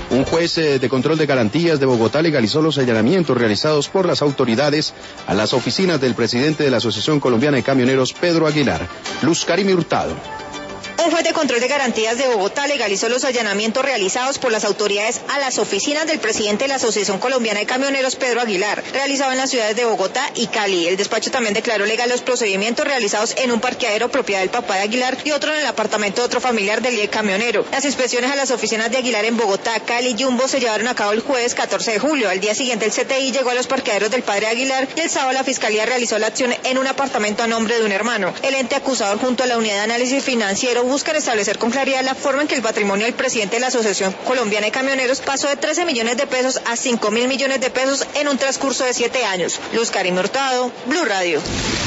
Un juez de control de garantías de Bogotá legalizó los allanamientos realizados por las autoridades a las oficinas del presidente de la Asociación Colombiana de Camioneros, Pedro Aguilar. Luz Karime Hurtado. Un juez de control de garantías de Bogotá legalizó los allanamientos realizados por las autoridades a las oficinas del presidente de la Asociación Colombiana de Camioneros, Pedro Aguilar, realizado en las ciudades de Bogotá y Cali. El despacho también declaró legal los procedimientos realizados en un parqueadero propiedad del papá de Aguilar y otro en el apartamento de otro familiar del líder camionero. Las inspecciones a las oficinas de Aguilar en Bogotá, Cali y Jumbo se llevaron a cabo el jueves 14 de julio. Al día siguiente el CTI llegó a los parqueaderos del padre Aguilar y el sábado la Fiscalía realizó la acción en un apartamento a nombre de un hermano. El ente acusador junto a la Unidad de Análisis Financiero buscan establecer con claridad la forma en que el patrimonio del presidente de la Asociación Colombiana de Camioneros pasó de 13 millones de pesos a 5.000 millones de pesos en un transcurso de 7 años. Luz Karime Hurtado, Blue Radio.